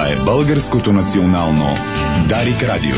е Българското национално Дарик Радио.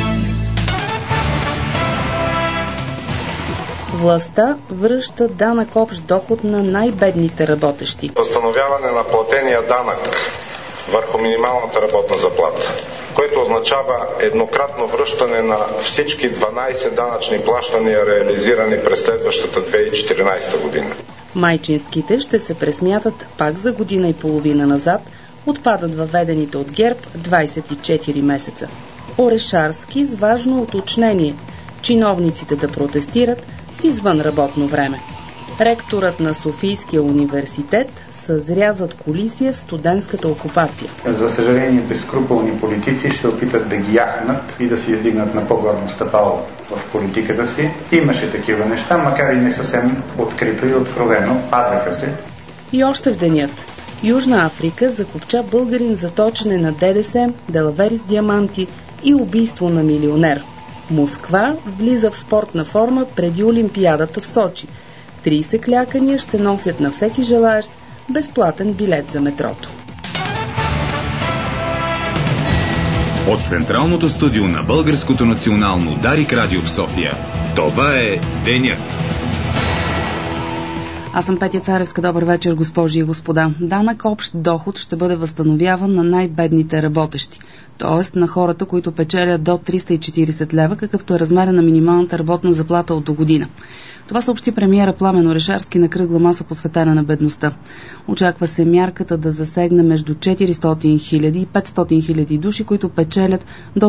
Властта връща данък общ доход на най-бедните работещи. Възстановяване на платения данък върху минималната работна заплата, което означава еднократно връщане на всички 12 данъчни плащания, реализирани през следващата 2014 година. Майчинските ще се пресмятат пак за година и половина назад, отпадат въведените от ГЕРБ 24 месеца. Орешарски с важно уточнение – чиновниците да протестират в извънработно време. Ректорът на Софийския университет съзря зад кулисие в студентската окупация. За съжаление, безскрупулни политици ще опитат да ги яхнат и да се издигнат на по-горно стъпало в политиката си. Имаше такива неща, макар и не съвсем открито и откровено. Пазаха се. И още в денят. Южна Африка закопча българин за точене на ДДС, далавери с диаманти и убийство на милионер. Москва влиза в спортна форма преди Олимпиадата в Сочи. 30 клякания ще носят на всеки желаещ безплатен билет за метрото. От Централното студио на Българското национално Дарик Радио в София. Това е Денят. Аз съм Петя Царевска. Добър вечер, госпожи и господа. Данък общ доход ще бъде възстановяван на най-бедните работещи, т.е. на хората, които печелят до 340 лева, какъвто е размера на минималната работна заплата от до година. Това съобщи премиера Пламен Орешарски на кръгла маса, посветена на бедността. Очаква се мярката да засегне между 400 хиляди и 500 хиляди души, които печелят до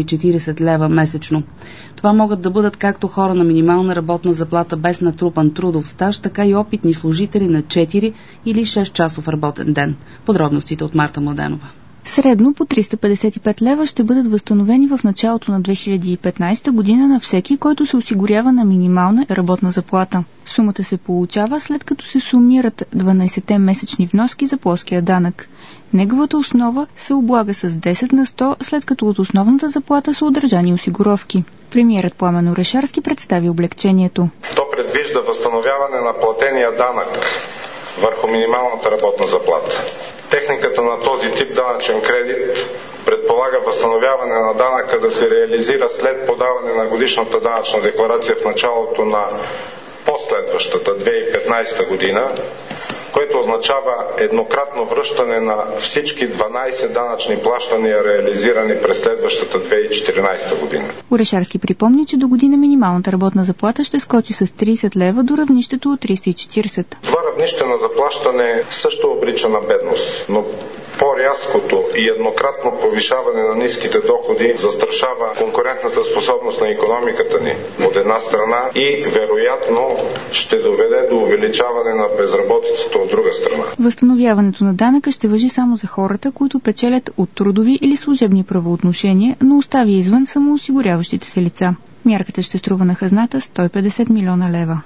340 лева месечно. Това могат да бъдат както хора на минимална работна заплата без натрупан трудов стаж, така и опитни служители на 4 или 6 часов работен ден. Подробностите от Марта Младенова. Средно по 355 лева ще бъдат възстановени в началото на 2015 година на всеки, който се осигурява на минимална работна заплата. Сумата се получава след като се сумират 12-те месечни вноски за плоския данък. Неговата основа се облага с 10 на 100, след като от основната заплата са удържани осигуровки. Премиерът Пламен Орешарски представи облекчението. То предвижда възстановяване на платения данък върху минималната работна заплата. Техниката на този тип данъчен кредит предполага възстановяване на данъка да се реализира след подаване на годишната данъчна декларация в началото на последващата 2015 година, което означава еднократно връщане на всички 12 данъчни плащания, реализирани през следващата 2014 година. Орешарски припомни, че до година минималната работна заплата ще скочи с 30 лева до равнището от 340. Това равнище на заплащане също обрича на бедност, но по-рязкото и еднократно повишаване на ниските доходи застрашава конкурентната способност на икономиката ни от една страна и вероятно ще доведе до увеличаване на безработицата от друга страна. Възстановяването на данъка ще важи само за хората, които печелят от трудови или служебни правоотношения, но оставя извън самоосигуряващите се лица. Мярката ще струва на хазната 150 милиона лева.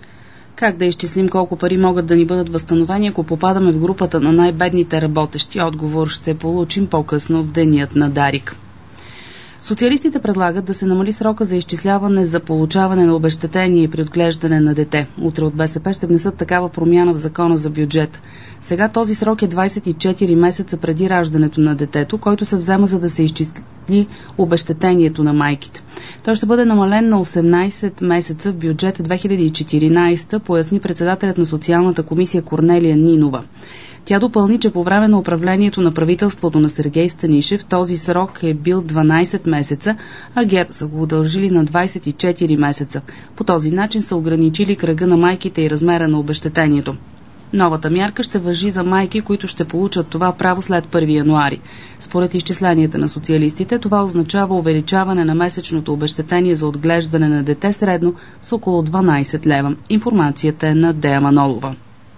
Как да изчислим колко пари могат да ни бъдат възстановени, ако попадаме в групата на най-бедните работещи? Отговор ще получим по-късно в денят на Дарик. Социалистите предлагат да се намали срока за изчисляване за получаване на обезщетение при отглеждане на дете. Утре от БСП ще внесат такава промяна в закона за бюджет. Сега този срок е 24 месеца преди раждането на детето, който се взема за да се изчисли обезщетението на майките. Той ще бъде намален на 18 месеца в бюджет 2014, поясни председателят на Социалната комисия Корнелия Нинова. Тя допълни, че по време на управлението на правителството на Сергей Станишев този срок е бил 12 месеца, а ГЕРБ са го удължили на 24 месеца. По този начин са ограничили кръга на майките и размера на обезщетението. Новата мярка ще важи за майки, които ще получат това право след 1 януари. Според изчисленията на социалистите, това означава увеличаване на месечното обезщетение за отглеждане на дете средно с около 12 лева. Информацията е на Дея Манолова.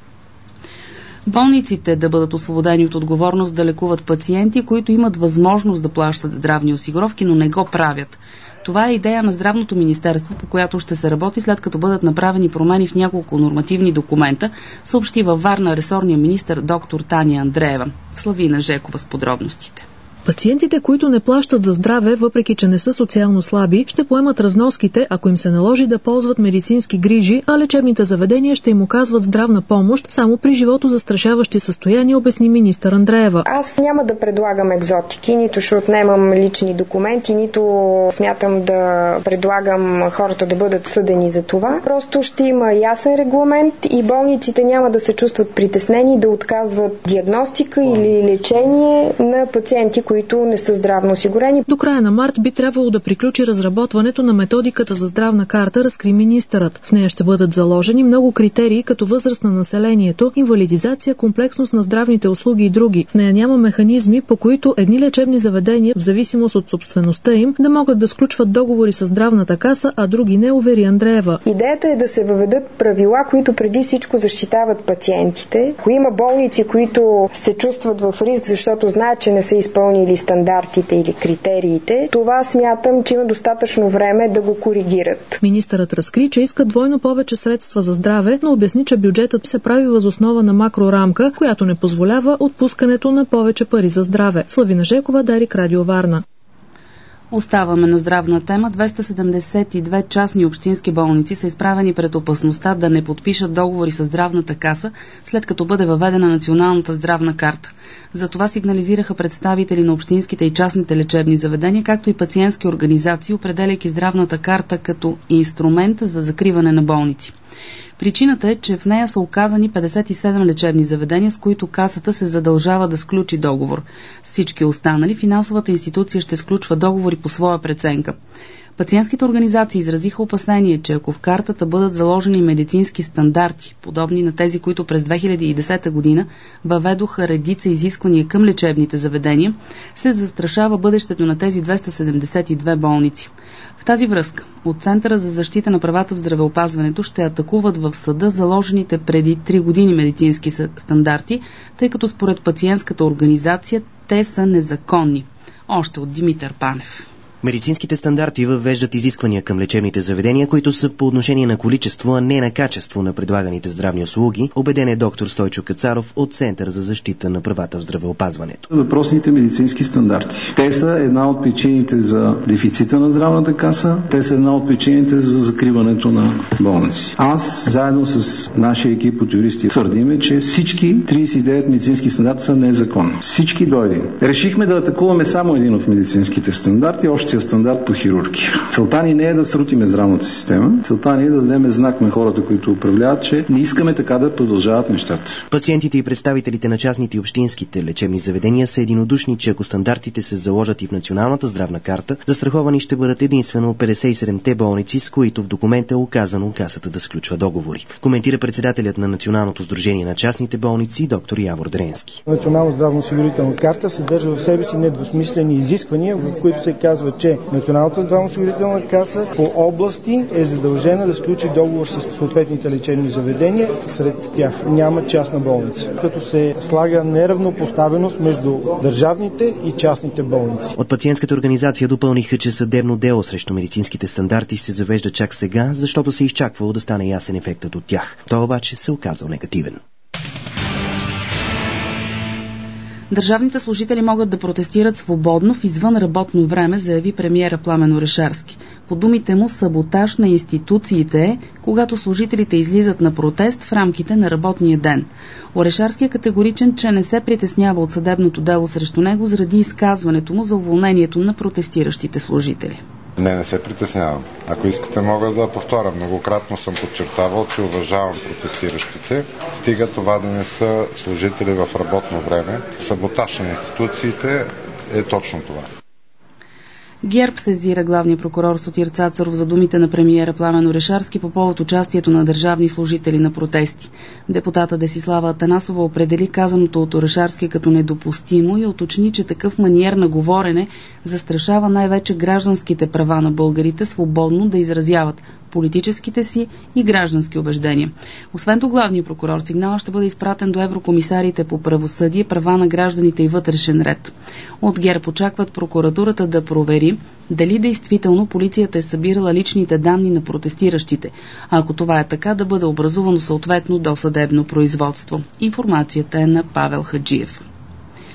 Болниците да бъдат освободени от отговорност да лекуват пациенти, които имат възможност да плащат здравни осигуровки, но не го правят. Това е идея на Здравното министерство, по която ще се работи след като бъдат направени промени в няколко нормативни документа, съобщи във Варна ресорния министър доктор Таня Андреева. Славина Жекова с подробностите. Пациентите, които не плащат за здраве, въпреки че не са социално слаби, ще поемат разноските, ако им се наложи да ползват медицински грижи, а лечебните заведения ще им оказват здравна помощ само при живото застрашаващи състояния, обясни министър Андреева. Аз няма да предлагам екзотики, нито ще отнемам лични документи, нито смятам да предлагам хората да бъдат съдени за това. Просто ще има ясен регламент и болниците няма да се чувстват притеснени да отказват диагностика или лечение на пациенти, които не са здравно осигурени. До края на март би трябвало да приключи разработването на методиката за здравна карта, разкри министърът. В нея ще бъдат заложени много критерии, като възраст на населението, инвалидизация, комплексност на здравните услуги и други. В нея няма механизми, по които едни лечебни заведения, в зависимост от собствеността им, да могат да сключват договори с здравната каса, а други не, увери Андреева. Идеята е да се въведат правила, които преди всичко защитават пациентите. Ако има болници, които се чувстват в риск, защото знаят, че не са изпълнили стандартите или критериите, това смятам, че има достатъчно време да го коригират. Министърът разкри, че иска двойно повече средства за здраве, но обясни, че бюджетът се прави въз основа на макрорамка, която не позволява отпускането на повече пари за здраве. Славина Жекова, Дарик, Радио Варна. Оставаме на здравна тема. 272 частни общински болници са изправени пред опасността да не подпишат договори с здравната каса, след като бъде въведена националната здравна карта. За това сигнализираха представители на общинските и частните лечебни заведения, както и пациентски организации, определяйки здравната карта като инструмент за закриване на болници. Причината е, че в нея са указани 57 лечебни заведения, с които касата се задължава да сключи договор. С всички останали финансовата институция ще сключва договори по своя преценка. Пациентските организации изразиха опасение, че ако в картата бъдат заложени медицински стандарти, подобни на тези, които през 2010 година въведоха редица изисквания към лечебните заведения, се застрашава бъдещето на тези 272 болници. В тази връзка от Центъра за защита на правата в здравеопазването ще атакуват в съда заложените преди 3 години медицински стандарти, тъй като според пациентската организация те са незаконни. Още от Димитър Панев. Медицинските стандарти въвеждат изисквания към лечебните заведения, които са по отношение на количество, а не на качество на предлаганите здравни услуги, убеден е доктор Стойчо Кацаров от Център за защита на правата в здравеопазването. Въпросните медицински стандарти. Те са една от причините за дефицита на здравната каса, те са една от причините за закриването на болници. Аз, заедно с нашия екип от юристи, твърдиме, че всички 39 медицински стандарти са незаконни. Всички до един. Решихме да атакуваме само един от медицинските стандарти, още стандарт по хирургия. Целта ни не е да срутиме здравната система, целта ни е да дадем знак на хората, които управляват, че не искаме така да продължават нещата. Пациентите и представителите на частните и общинските лечебни заведения са единодушни, че ако стандартите се заложат и в националната здравна карта, застраховани ще бъдат единствено 57-те болници, с които в документа е указано касата да сключва договори. Коментира председателят на Националното сдружение на частните болници, доктор Явор Дренски. Национална здравноосигурителна карта съдържа в себе си недвусмислени изисквания, в които се казва, че Националната здравноосигурителна каса по области е задължена да сключи договор с съответните лечебни заведения. Сред тях няма частна болница, като се слага неравнопоставеност между държавните и частните болници. От пациентската организация допълниха, че съдебно дело срещу медицинските стандарти се завежда чак сега, защото се изчаквало да стане ясен ефектът от тях. Той обаче се оказал негативен. Държавните служители могат да протестират свободно в извън работно време, заяви премиера Пламен Орешарски. По думите му, саботаж на институциите е, когато служителите излизат на протест в рамките на работния ден. Орешарски е категоричен, че не се притеснява от съдебното дело срещу него заради изказването му за уволнението на протестиращите служители. Не се притеснявам. Ако искате, мога да повторя. Многократно съм подчертавал, че уважавам протестиращите. Стига това да не са служители в работно време. Саботаж на институциите е точно това. ГЕРБ сезира главния прокурор Сотир Цацаров за думите на премиера Пламен Орешарски по повод участието на държавни служители на протести. Депутата Десислава Атанасова определи казаното от Орешарски като недопустимо и уточни, че такъв маниер на говорене застрашава най-вече гражданските права на българите свободно да изразяват политическите си и граждански убеждения. Освен до главния прокурор, сигнала ще бъде изпратен до еврокомисарите по правосъдие, права на гражданите и вътрешен ред. От ГЕРБ очакват прокуратурата да провери дали действително полицията е събирала личните данни на протестиращите. А ако това е така, да бъде образувано съответно досъдебно производство. Информацията е на Павел Хаджиев.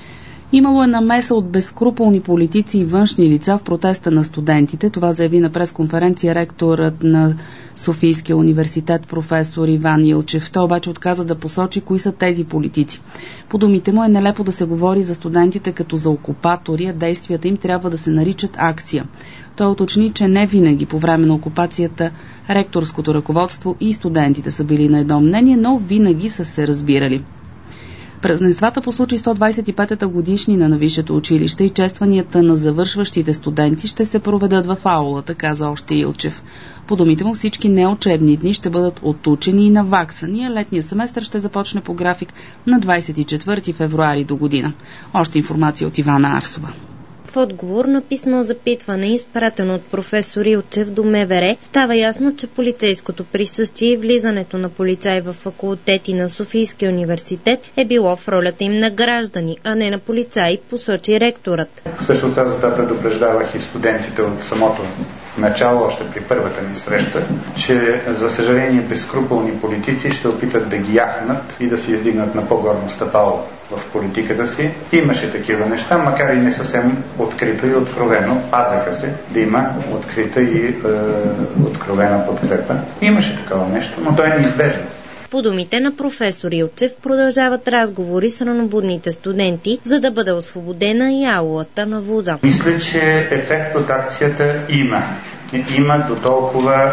Имало е намеса от безскрупулни политици и външни лица в протеста на студентите. Това заяви на пресконференция ректорът на Софийския университет професор Иван Илчев. Той обаче отказа да посочи кои са тези политици. По думите му е нелепо да се говори за студентите като за окупатори, а действията им трябва да се наричат акция. Той уточни, че не винаги по време на окупацията ректорското ръководство и студентите са били на едно мнение, но винаги са се разбирали. Празненствата по случай 125-та годишнина на Висшето училище и честванията на завършващите студенти ще се проведат в аулата, каза още Илчев. По думите му всички неучебни дни ще бъдат отучени и наваксани, а летния семестър ще започне по график на 24 февруари до година. Още информация от Ивана Арсова. В отговор на писмо запитване, изпратено от професор Илчев до МВР, става ясно, че полицейското присъствие и влизането на полицаи в факултети на Софийския университет е било в ролята им на граждани, а не на полицаи, посочи ректорът. Всъщност аз за това предупреждавах и студентите от самото начало, още при първата ни среща, че за съжаление безскрупулни политици ще опитат да ги яхнат и да се издигнат на по-горно стъпало в политиката си. Имаше такива неща, макар и не съвсем открито и откровено. Пазаха се да има открита и откровена подкрепа. Имаше такова нещо, но то е неизбежно. По думите на професор Илчев продължават разговори с ранобудните студенти, за да бъде освободена и аулата на вуза. Мисля, че ефект от акцията има. Има до толкова,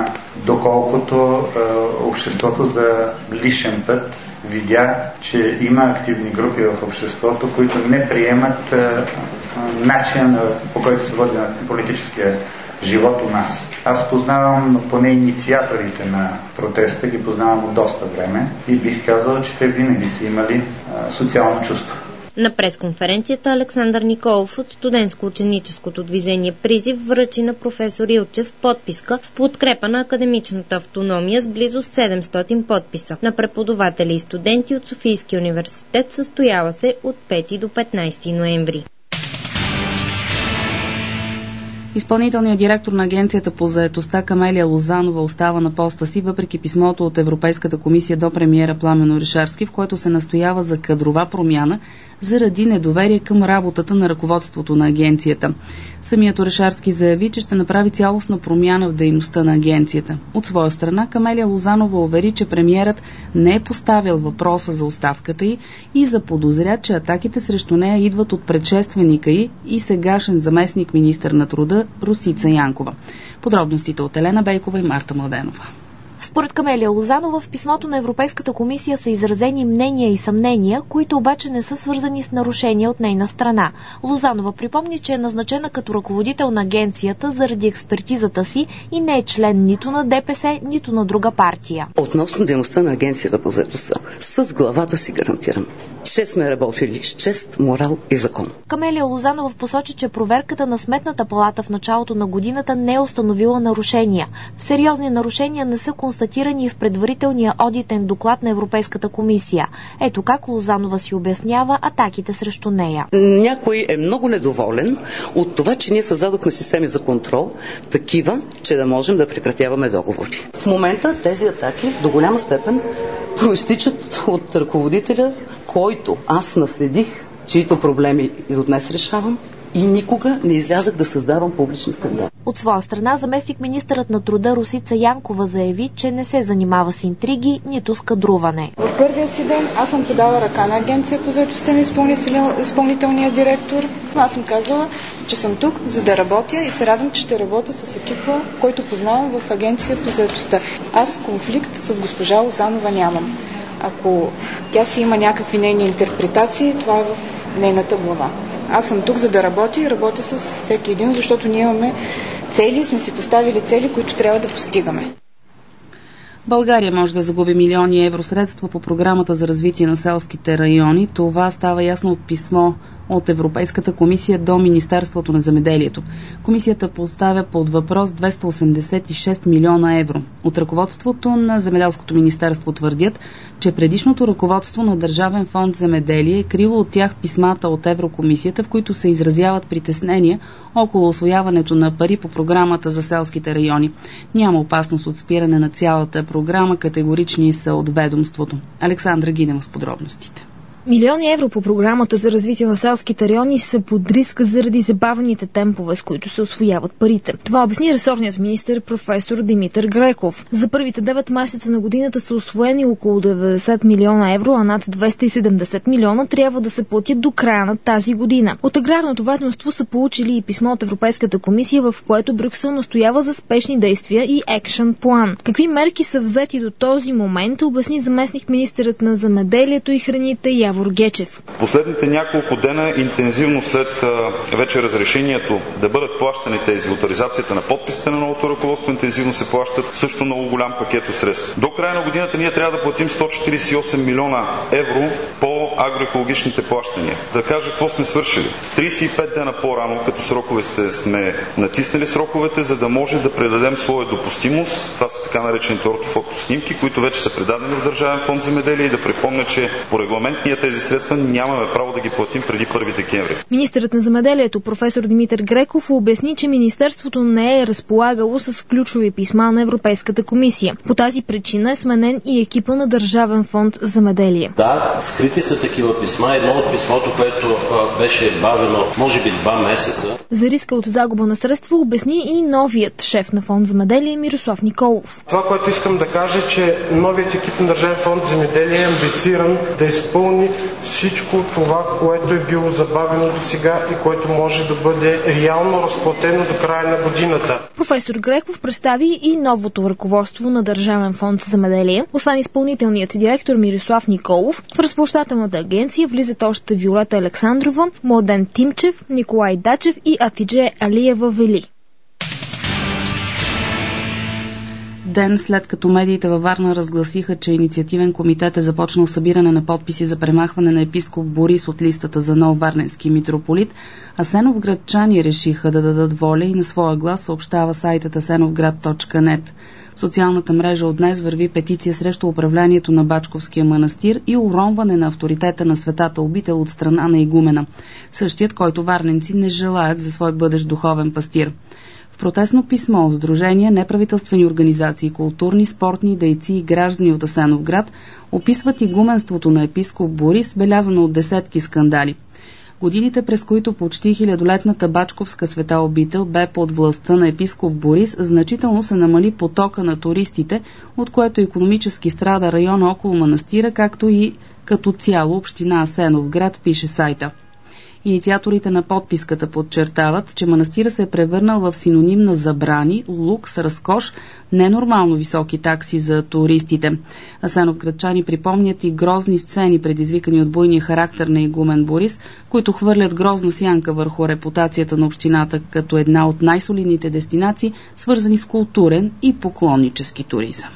доколкото обществото за лишен път видя, че има активни групи в обществото, които не приемат начин, по който се води на политическия живот у нас. Аз познавам поне инициаторите на протеста, ги познавам от доста време и бих казал, че те винаги са имали социално чувство. На пресконференцията Александър Николов от студентско-ученическото движение Призив връчи на професор Илчев подписка в подкрепа на академичната автономия с близо 700 подписа на преподаватели и студенти от Софийския университет, състояла се от 5 до 15 ноември. Изпълнителният директор на Агенцията по заетостта Камелия Лозанова остава на поста си, въпреки писмото от Европейската комисия до премиера Пламен Орешарски, в което се настоява за кадрова промяна заради недоверие към работата на ръководството на агенцията. Самият Орешарски заяви, че ще направи цялостна промяна в дейността на агенцията. От своя страна Камелия Лозанова увери, че премиерът не е поставил въпроса за оставката й и заподозря, че атаките срещу нея идват от предшественика й и сегашен заместник министър на труда Росица Янкова. Подробностите от Елена Бейкова и Марта Младенова. Според Камелия Лозанова в писмото на Европейската комисия са изразени мнения и съмнения, които обаче не са свързани с нарушения от нейна страна. Лозанова припомни, че е назначена като ръководител на агенцията заради експертизата си и не е член нито на ДПС, нито на друга партия. Относно дейността на агенцията по заетостта, с главата си гарантирам, че сме работили с чест, морал и закон. Камелия Лозанова посочи, че проверката на Сметната палата в началото на годината не е установила нарушения. Сериозни нарушения не са констатирани в предварителния одитен доклад на Европейската комисия. Ето как Лозанова си обяснява атаките срещу нея. Някой е много недоволен от това, че ние създадохме системи за контрол, такива, че да можем да прекратяваме договори. В момента тези атаки до голяма степен проистичат от ръководителя, който аз наследих, чието проблеми и до днес решавам, и никога не излязах да създавам публични скандали. От своя страна, заместник-министърът на труда Росица Янкова заяви, че не се занимава с интриги, нито с кадруване. В първия си ден аз съм подала ръка на агенция по заетостта на изпълнителния директор. Аз съм казала, че съм тук, за да работя и се радвам, че ще работя с екипа, който познавам в агенция по заетостта. Аз конфликт с госпожа Лозанова нямам. Ако тя си има някакви нейни интерпретации, това е в нейната глава. Аз съм тук, за да работя и работя с всеки един, защото ние имаме цели, сме си поставили цели, които трябва да постигаме. България може да загуби милиони евро средства по програмата за развитие на селските райони. Това става ясно от писмо от Европейската комисия до Министерството на земеделието. Комисията поставя под въпрос 286 милиона евро. От ръководството на Земеделското министерство твърдят, че предишното ръководство на Държавен фонд земеделие е крило от тях писмата от Еврокомисията, в които се изразяват притеснения около усвояването на пари по програмата за селските райони. Няма опасност от спиране на цялата програма, категорични са от ведомството. Александра Гинева с подробностите. Милиони евро по програмата за развитие на селските райони са под риск заради забавените темпове, с които се усвояват парите. Това обясни ресорният министър професор Димитър Греков. За първите 9 месеца на годината са усвоени около 90 милиона евро, а над 270 милиона трябва да се платят до края на тази година. От аграрното ведомство са получили и писмо от Европейската комисия, в което Брюксел настоява за спешни действия и екшън план. Какви мерки са взети до този момент, обясни заместник министърът на земеделието и храните Явор Гечев. Последните няколко дена, интензивно след вече разрешението да бъдат плащани тези, авторизацията на подписите на новото ръководство, интензивно се плащат също много голям пакет от средства. До края на годината ние трябва да платим 148 милиона евро по агроекологичните плащания. Да кажа какво сме свършили. 35 дена по-рано, като сроковете сме натиснали сроковете, за да може да предадем своя допустимост. Това са така наречените ортофотоснимки, които вече са предадени в Държавен фонд земеделие, и да припомня, че по регламент ние тези средства нямаме право да ги платим преди 1 декември. Министърът на земеделието професор Димитър Греков обясни, че министерството не е разполагало с ключови писма на Европейската комисия. По тази причина е сменен и екипа на Държавен фонд земеделие. Да, скрити са такива писма. Едно от писмото, което беше бавено, може би 2 месеца. За риска от загуба на средства обясни и новият шеф на фонд земеделие Мирослав Николов. Това, което искам да кажа, е, че новият екип на Държавен фонд земеделие е амбициран да изпълни всичко това, което е било забавено до сега и което може да бъде реално разплатено до края на годината. Професор Греков представи и новото ръководство на Държавен фонд земеделие. Освен изпълнителният директор Мирослав Николов, в разплащателната агенция влизат още Виолета Александрова, Младен Тимчев, Николай Дачев и Атидже Алиева Вели. Ден след като медиите във Варна разгласиха, че инициативен комитет е започнал събиране на подписи за премахване на епископ Борис от листата за нов варненски митрополит, асеновградчани решиха да дадат воля и на своя глас, съобщава сайтът asеновград.net. В социалната мрежа от днес върви петиция срещу управлението на Бачковския манастир и уронване на авторитета на светата обител от страна на игумена, същият, който варненци не желаят за свой бъдещ духовен пастир. В протестно писмо сдружения, неправителствени организации, културни, спортни дейци и граждани от Асеновград описват игуменството на епископ Борис, белязано от десетки скандали. Годините, през които почти хилядолетната Бачковска света обител бе под властта на епископ Борис, значително се намали потока на туристите, от което икономически страда района около манастира, както и като цяло община Асеновград, пише сайта. Инициаторите на подписката подчертават, че манастира се е превърнал в синоним на забрани, лукс, разкош, ненормално високи такси за туристите. Асеновградчани припомнят и грозни сцени, предизвикани от буйния характер на игумен Борис, които хвърлят грозна сянка върху репутацията на общината като една от най-солидните дестинации, свързани с културен и поклоннически туризъм.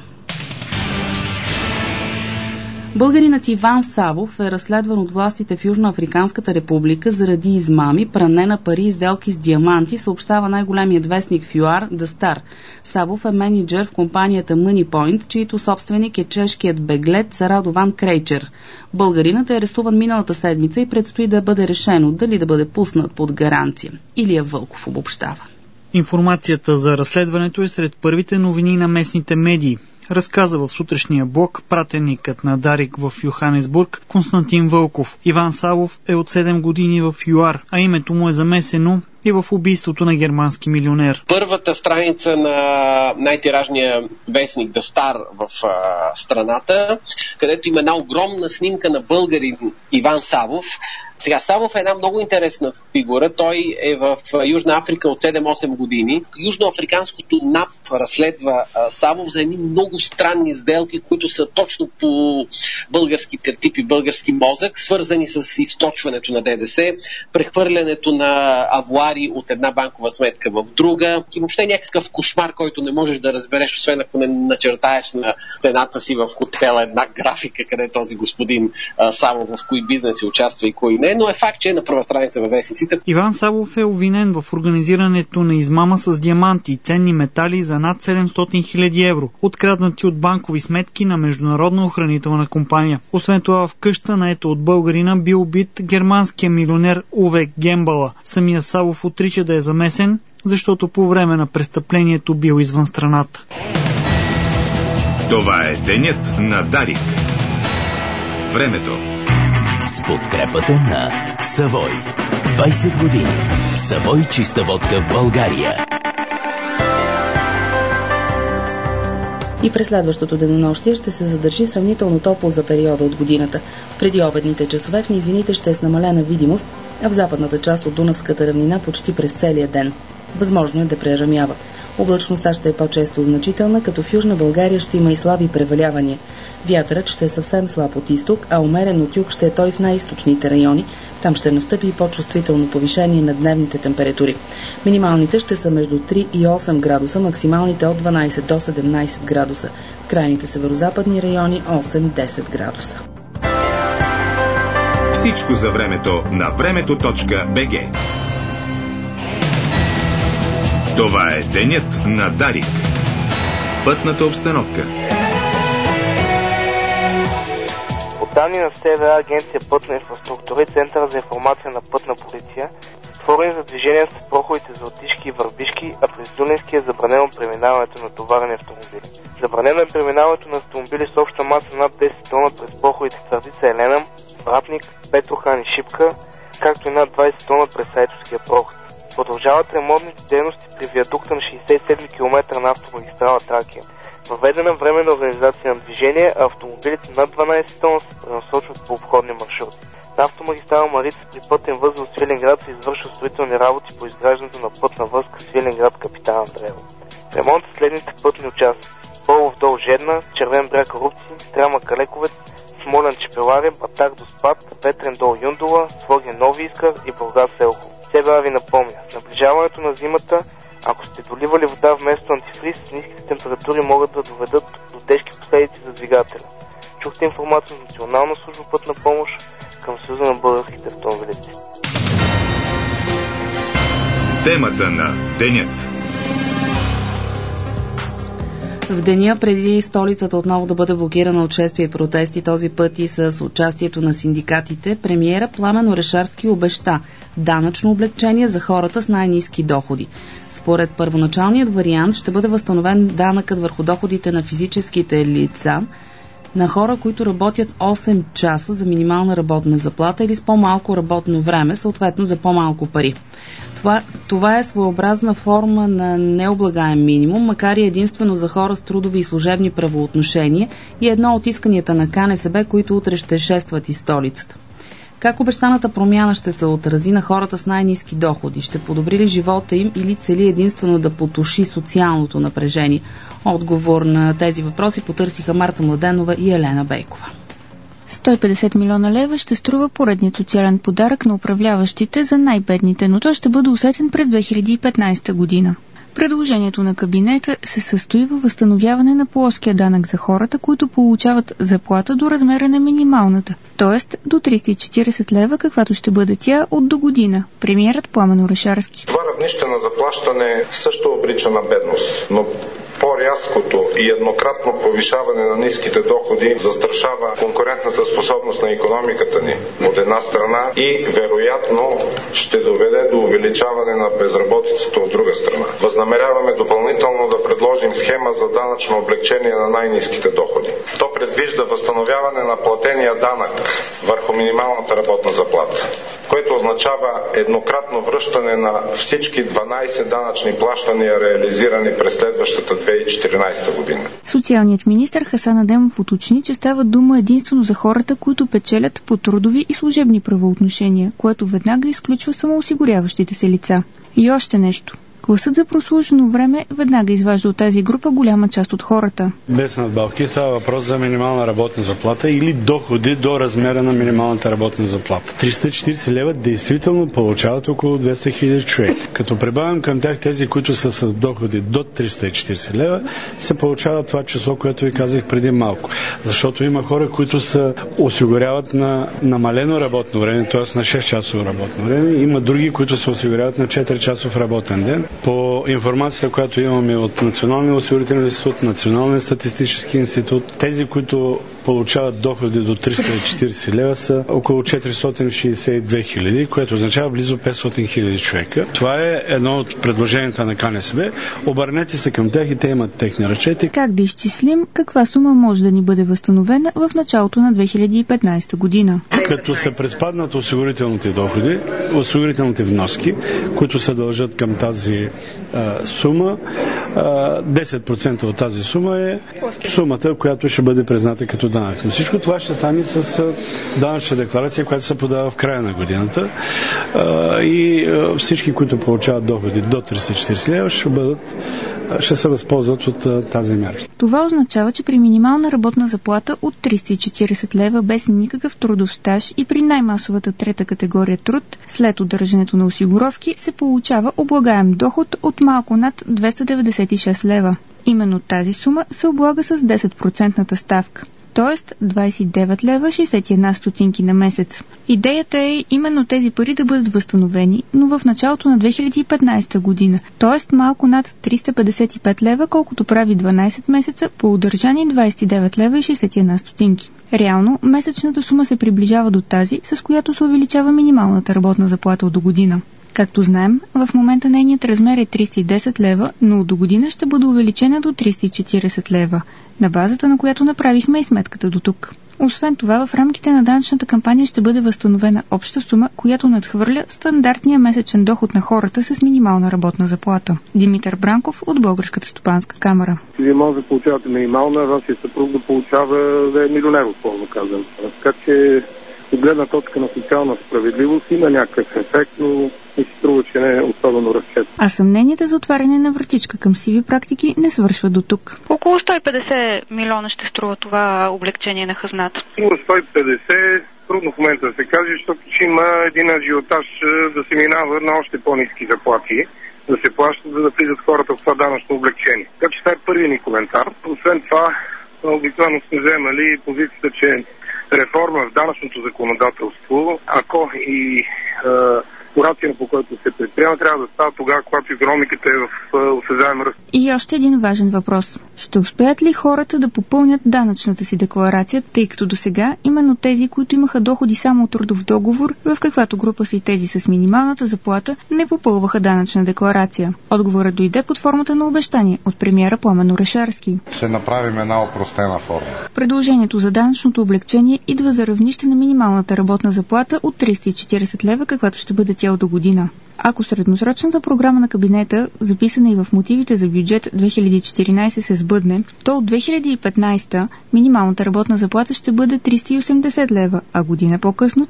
Българинът Иван Савов е разследван от властите в Южноафриканската република заради измами, пране на пари и сделки с диаманти, съобщава най-големият вестник в ЮАР The Star. Савов е мениджър в компанията Moneypoint, чийто собственик е чешкият беглец Радован Крейчер. Българинът е арестуван миналата седмица и предстои да бъде решено дали да бъде пуснат под гаранция. Илия Вълков обобщава. Информацията за разследването е сред първите новини на местните медии. Разказа в сутрешния блок пратеникът на Дарик в Йоханесбург Константин Вълков. Иван Савов е от 7 години в ЮАР, а името му е замесено и в убийството на германски милионер. Първата страница на най-тиражния вестник The Star в страната, където има една огромна снимка на българин Иван Савов. Сега, Савов е една много интересна фигура. Той е в Южна Африка от 7-8 години. Южноафриканското НАП разследва Савов за едни много странни сделки, които са точно по българските типи, български мозък, свързани с източването на ДДС, прехвърлянето на авуари от една банкова сметка в друга и въобще някакъв кошмар, който не можеш да разбереш, освен ако не начертаеш на стената си в хотела една графика, къде този господин Савов в кои бизнеси участва и кои не, но е факт, че е на първа страница във вестниците. Иван Савов е обвинен в организирането на измама с диаманти и ценни метали за над 700 000 евро, откраднати от банкови сметки на международна охранителна компания. Освен това, в къща наето от българина бил убит германския милионер Уве Гембала. Самия Савов отрича да е замесен, защото по време на престъплението бил извън страната. Това е денят на Дарик. Времето. с подкрепата на Савой. 20 години. Савой чиста водка в България. И през следващото денонощие ще се задържи сравнително топло за периода от годината. В предиобедните часове в низините ще е с намалена видимост, а в западната част от Дунавската равнина почти през целия ден. Възможно е да прерамява. Облачността ще е по-често значителна, като в Южна България ще има и слаби превалявания. Вятърът ще е съвсем слаб от изток, а умерен от юг ще е той в най-източните райони. Там ще настъпи и по-чувствително повишение на дневните температури. Минималните ще са между 3 и 8 градуса, максималните от 12 до 17 градуса. В крайните северозападни райони 8-10 градуса. Всичко за времето на времето.bg. Това е денят на Дарик. Пътната обстановка. По данни на СВА, Агенция Пътна инфраструктура и Центъра за информация на Пътна полиция, отворени за движение с проходите за Отишки и Върбишки, а през Дюнински е забранено преминаването на товарни автомобили. Забранено е преминаването на автомобили с обща маса над 10 тона през проходите Твърдица Елена, Вратник, Петрохан и Шипка, както и над 20 тона през Айтовския проход. Продължават ремонтните дейности при виадукта на 67 км на автомагистрала Тракия. Въведена временна организация на движение, а автомобилите над 12 тона се пренасочват по обходни маршрути. На автомагистрала Марица при пътен възел Свиленград се извършва строителни работи по изграждането на пътна връзка Свиленград Капитан Андреево. Ремонт в следните пътни участъци: Болов дол Жедна, Червен бряг Рубци, Стряма Калековец, Смолян Чепеларе, Батак до Спад, Ветрен дол Юндола, Своген Нови Искър и Бургас Селхово. СБА ви напомня, с наближаването на зимата, ако сте доливали вода вместо антифриз, ниските температури могат да доведат до тежки последици за двигателя. Чухте информация от Национална служба Пътна помощ към Съюза на българските автомобилисти. Темата на денят. В деня преди столицата отново да бъде блокирана от шествия и протести, този път и с участието на синдикатите, премиера Пламен Орешарски обеща данъчно облекчение за хората с най-ниски доходи. Според първоначалният вариант ще бъде възстановен данъкът върху доходите на физическите лица, на хора, които работят 8 часа за минимална работна заплата или с по-малко работно време, съответно за по-малко пари. Това е своеобразна форма на необлагаем минимум, макар и единствено за хора с трудови и служебни правоотношения и едно от исканията на КНСБ, които утре ще шестват из столицата. Как обещаната промяна ще се отрази на хората с най-ниски доходи? Ще подобри ли живота им или цели единствено да потуши социалното напрежение? Отговор на тези въпроси потърсиха Марта Младенова и Елена Бейкова. 150 милиона лева ще струва поредният социален подарък на управляващите за най-бедните, но той ще бъде усетен през 2015 година. Предложението на кабинета се състои във възстановяване на плоския данък за хората, които получават заплата до размера на минималната, т.е. до 340 лева, каквато ще бъде тя от до година. Премиерът Пламен Орешарски. Това равнище на заплащане също обрича на бедност, но по-рязкото и еднократно повишаване на ниските доходи застрашава конкурентната способност на икономиката ни от една страна и вероятно ще доведе до увеличаване на безработицата от друга страна. Възнамеряваме допълнително да предложим схема за данъчно облекчение на най-ниските доходи. То предвижда възстановяване на платения данък върху минималната работна заплата, което означава еднократно връщане на всички 12 данъчни плащания, реализирани през следващата 2014 година. Социалният министър Хасан Адемов уточни, че става дума единствено за хората, които печелят по трудови и служебни правоотношения, което веднага изключва самоосигуряващите се лица. И още нещо. Класът за прослужено време веднага изважда от тази група голяма част от хората. Без надбавки става въпрос за минимална работна заплата или доходи до размера на минималната работна заплата. 340 лева действително получават около 200 хиляди човек. Като прибавим към тях тези, които са с доходи до 340 лева, се получава това число, което ви казах преди малко. Защото има хора, които се осигуряват на намалено работно време, т.е. на 6-часово работно време. Има други, които се осигуряват на 4-часов работен ден. По информацията, която имаме от Националния осигурителен институт, Националния статистически институт, тези, които получават доходи до 340 лева са около 462 хиляди, което означава близо 500 хиляди човека. Това е едно от предложенията на КНСБ. Обърнете се към тях и те имат техни разчети. Как да изчислим каква сума може да ни бъде възстановена в началото на 2015 година? Като се приспаднат осигурителните доходи, осигурителните вноски, които се дължат към тази сума, 10% от тази сума е сумата, която ще бъде призната като данък. Но всичко това ще стане с данъчна декларация, която се подава в края на годината и всички, които получават доходи до 340 лева, ще се възползват от тази мярка. Това означава, че при минимална работна заплата от 340 лева без никакъв трудов стаж и при най-масовата трета категория труд, след удържането на осигуровки, се получава облагаем доход от малко над 296 лева. Именно тази сума се облага с 10% ставка, т.е. 29 лева 61 стотинки на месец. Идеята е именно тези пари да бъдат възстановени, но в началото на 2015 година, т.е. малко над 355 лева, колкото прави 12 месеца по удържани 29 лева и 61 стотинки. Реално, месечната сума се приближава до тази, с която се увеличава минималната работна заплата от до година. Както знаем, в момента нейният размер е 310 лева, но до година ще бъде увеличена до 340 лева, на базата на която направихме и сметката до тук. Освен това, в рамките на данъчната кампания ще бъде възстановена обща сума, която надхвърля стандартния месечен доход на хората с минимална работна заплата. Димитър Бранков от Българската стопанска камара. Вие може да получавате минимална, вашия съпруг да получава да е милионер, условно казвам. Така че от гледна точка на социална справедливост има някакъв ефект, но ми се струва, че не е особено разчет. А съмненията за отваряне на вратичка към сиви практики не свършват до тук. Около 150 милиона ще струва това облегчение на хазната. 150 трудно в момента да се каже, защото ще има един ажиотаж да се минава на още по-ниски заплати, да се плащат, за да влизат хората в това данъчно облегчение. Така че това е първият ни коментар. Освен това, обикновено сме вземали позицията, че реформа в данъчното законодателство, ако и начина, по който се предприема, трябва да става тогава, когато икономиката е в осезаем ръст. И още един важен въпрос. Ще успеят ли хората да попълнят данъчната си декларация, тъй като досега именно тези, които имаха доходи само от трудов договор, в каквато група са и тези с минималната заплата, не попълваха данъчна декларация? Отговорът дойде под формата на обещание от премиера Пламен Орешарски. Ще направим една опростена форма. Предложението за данъчното облегчение идва за равнище на минималната работна заплата от 340 лева, каквато ще бъде тя до година. Ако средносрочната програма на кабинета, записана и в мотивите за бюджет 2014, се сбъдне, то от 2015 минималната работна заплата ще бъде 380 лева, а година по-късно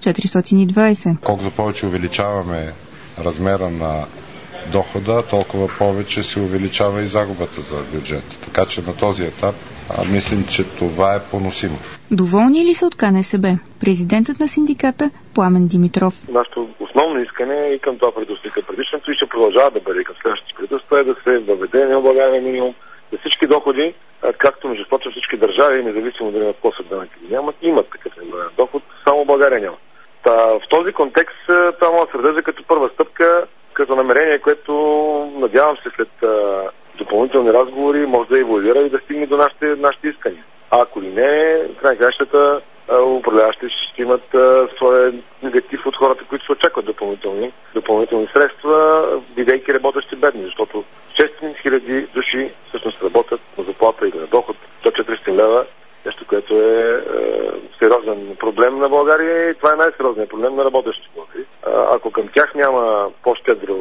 420. Колкото повече увеличаваме размера на дохода, толкова повече се увеличава и загубата за бюджета. Така че на този етап мислим, че това е поносимо. Доволни ли са от КНСБ? Президентът на синдиката Пламен Димитров. Нашето основно искане и към това правителство, и към предишното, и ще продължава да бъде към следващото правителство, е да се въведе необлагаемия минимум за всички доходи, както между прочим всички държави, независимо дали имат плосък данък или нямат, имат такъв необлагаем доход, само България няма. В този контекст това може да се разглежда като първа стъпка, като намерение, което надявам се след допълнителни разговори може да еволюира и да стигне до нашите искания. А ако ли не, в край кращата управляващите ще имат своя негатив от хората, които се очакват допълнителни средства, бидейки работещи бедни, защото 600 хиляди души всъщност работят на заплата или на доход до 400 лева, нещо, което е сериозен проблем на България и това е най-сериозният проблем на работещите българи. Ако към тях няма по-щедро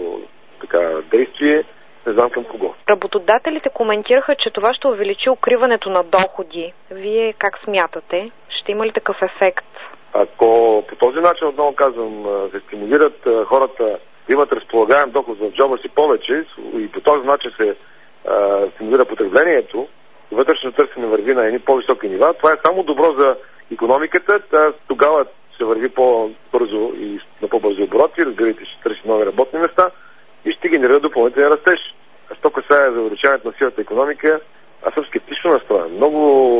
действие, не знам към кого. Работодателите коментираха, че това ще увеличи укриването на доходи. Вие как смятате? Ще има ли такъв ефект? Ако по този начин, отново казвам, се стимулират хората да имат разполагаем доход в джоба си повече и по този начин се стимулира потреблението, вътрешно търсене върви на едни по-високи нива, това е само добро за икономиката, тогава ще върви по-бързо и на по-бързи обороти, разбирайте, ще търси нови работни места и ще генерира допълнителен растеж. Що касае за увеличаването на силата икономика, аз съм скептично настроен. Много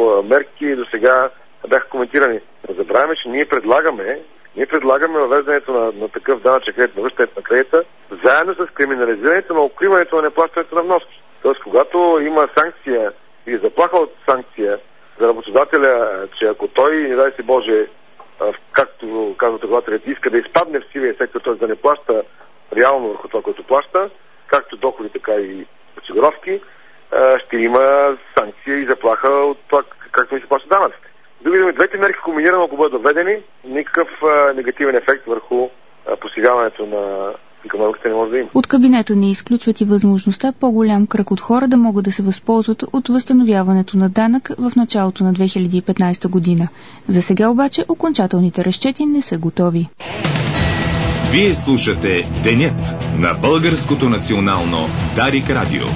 мерки до сега бяха коментирани. Не забравяме, че ние предлагаме въвеждането на такъв данъчен кредит, на връщането на кредита, заедно с криминализирането на укриването на неплащането на вноски. Тоест, когато има санкция или заплаха от санкция за работодателя, че ако той, не дай си Боже, както казват работодателите, иска да изпадне в сивия сектор, т.е. да не плаща реално върху това, което плаща, както доходи, така и осигуровки, ще има санкция и заплаха от това, както ми се плащат данъците. Други думи, двете мерки комбинирано, ако бъдат доведени, никакъв негативен ефект върху посягаването на икономиката не може да има. От кабинета не изключват и възможността по-голям кръг от хора да могат да се възползват от възстановяването на данък в началото на 2015 година. За сега обаче окончателните разчети не са готови. Вие слушате Денят на Българското национално Дарик Радио.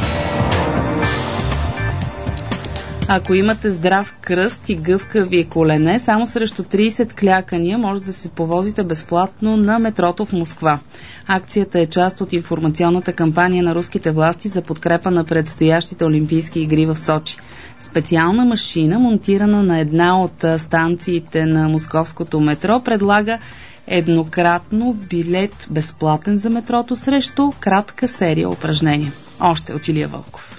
Ако имате здрав кръст и гъвкави колене, само срещу 30 клякания може да се повозите безплатно на метрото в Москва. Акцията е част от информационната кампания на руските власти за подкрепа на предстоящите Олимпийски игри в Сочи. Специална машина, монтирана на една от станциите на московското метро, предлага еднократно билет безплатен за метрото срещу кратка серия упражнения. Още от Илия Вълков.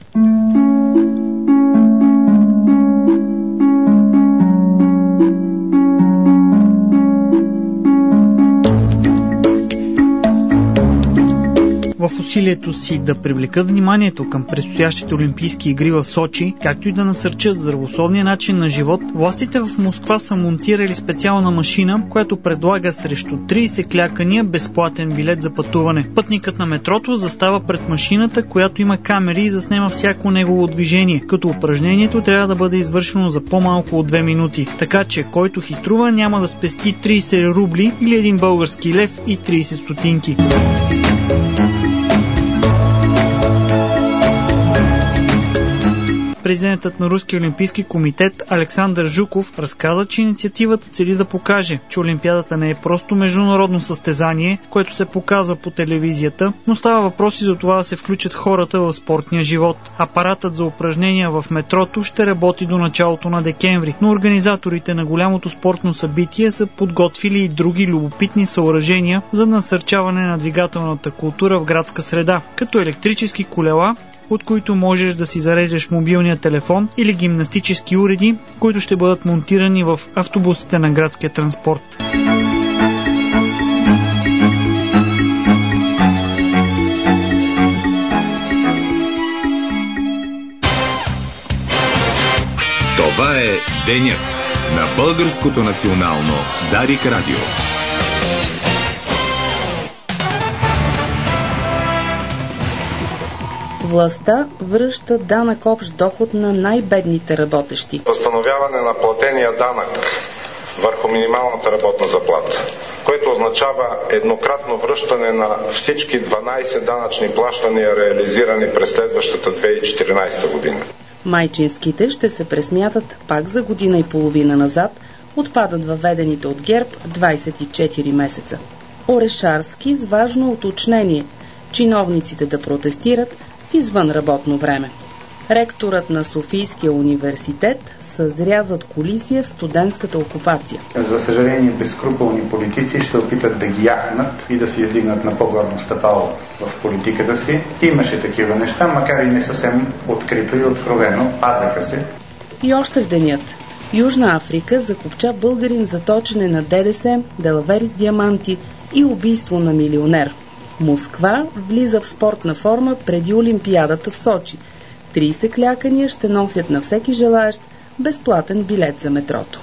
В усилието си да привлекат вниманието към предстоящите Олимпийски игри в Сочи, както и да насърчат здравословния начин на живот, властите в Москва са монтирали специална машина, която предлага срещу 30 клякания безплатен билет за пътуване. Пътникът на метрото застава пред машината, която има камери и заснема всяко негово движение, като упражнението трябва да бъде извършено за по-малко от 2 минути. Така че, който хитрува, няма да спести 30 рубли или 1 български лев и 30 стотинки. Президентът на Руския олимпийски комитет Александър Жуков разказа, че инициативата цели да покаже, че Олимпиадата не е просто международно състезание, което се показва по телевизията, но става въпрос и за това да се включат хората в спортния живот. Апаратът за упражнения в метрото ще работи до началото на декември, но организаторите на голямото спортно събитие са подготвили и други любопитни съоръжения за насърчаване на двигателната култура в градска среда, като електрически колела, от които можеш да си зареждаш мобилния телефон, или гимнастически уреди, които ще бъдат монтирани в автобусите на градския транспорт. Това е Денят на Българското национално Дарик Радио. Властта връща данък общ доход на най-бедните работещи. Възстановяване на платения данък върху минималната работна заплата, което означава еднократно връщане на всички 12 данъчни плащания, реализирани през следващата 2014 година. Майчинските ще се пресмятат пак за година и половина назад, отпадат въведените от ГЕРБ 24 месеца. Орешарски с важно уточнение – чиновниците да протестират в извънработно време. Ректорът на Софийския университет съзря зад кулисия в студентската окупация. За съжаление, безскрупулни политици ще опитат да ги яхнат и да се издигнат на по-горно стъпало в политиката си. Имаше такива неща, макар и не съвсем открито и откровено. Пазаха се. И още в денят. Южна Африка закопча българин за точене на ДДС, делавери с диаманти и убийство на милионер. Москва влиза в спортна форма преди Олимпиадата в Сочи. 30 клякания ще носят на всеки желаещ безплатен билет за метрото.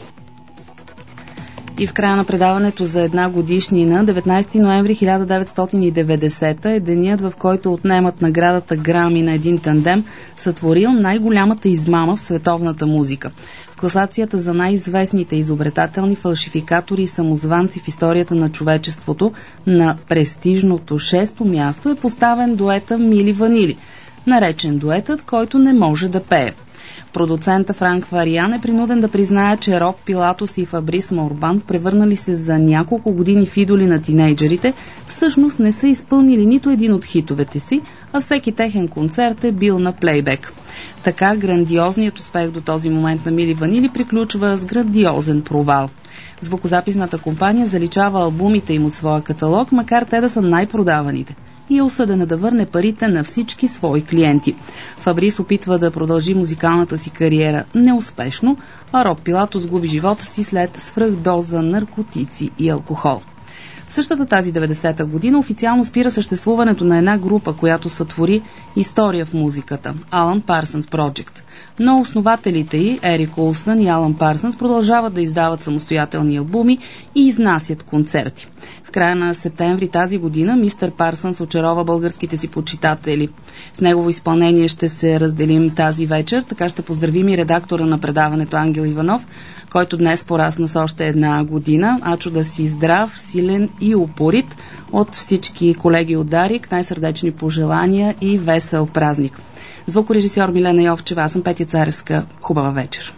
И в края на предаването за една годишнина, 19 ноември 1990 е денят, в който отнемат наградата Грами на един тандем, сътворил най-голямата измама в световната музика. В класацията за най-известните изобретателни фалшификатори и самозванци в историята на човечеството на престижното 6-то място е поставен дуета Мили Ванили, наречен дуетът, който не може да пее. Продуцента Франк Вариан е принуден да признае, че Роб Пилатос и Фабрис Морбан, превърнали се за няколко години в идоли на тинейджерите, всъщност не са изпълнили нито един от хитовете си, а всеки техен концерт е бил на плейбек. Така грандиозният успех до този момент на Мили Ванили приключва с грандиозен провал. Звукозаписната компания заличава албумите им от своя каталог, макар те да са най-продаваните. и е осъдена да върне парите на всички свои клиенти. Фабрис опитва да продължи музикалната си кариера неуспешно, а Роб Пилатос губи живота си след свръхдоза наркотици и алкохол. В същата тази 90-та година официално спира съществуването на една група, която сътвори история в музиката – Alan Parsons Project. Но основателите й, Ерик Олсън и Алан Парсънс, продължават да издават самостоятелни албуми и изнасят концерти. В края на септември тази година мистер Парсънс очарова българските си почитатели. С негово изпълнение ще се разделим тази вечер, така ще поздравим и редактора на предаването Ангел Иванов, който днес порасна с още една година. Ачо, да си здрав, силен и упорит. От всички колеги от Дарик най-сърдечни пожелания и весел празник. Звукорежисьор Милена Йовчева, аз съм Петя Царевска. Хубава вечер.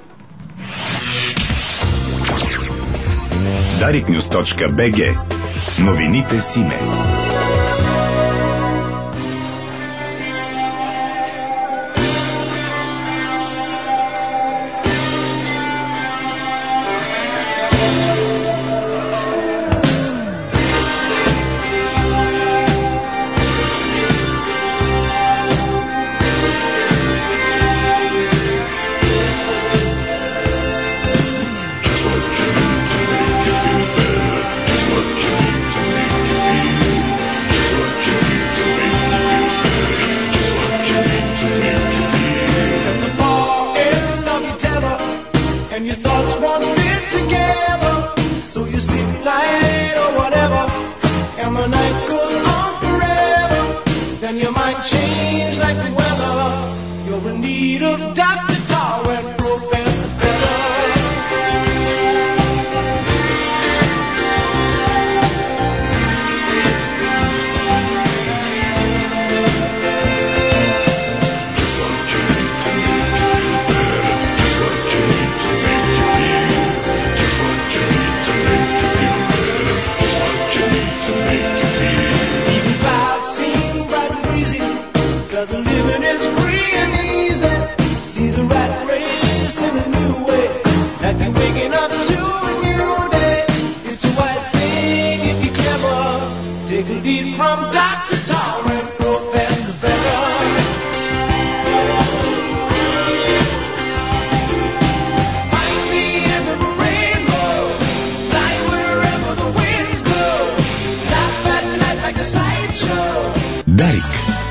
dariknews.bg. Новините Симе. Дарик.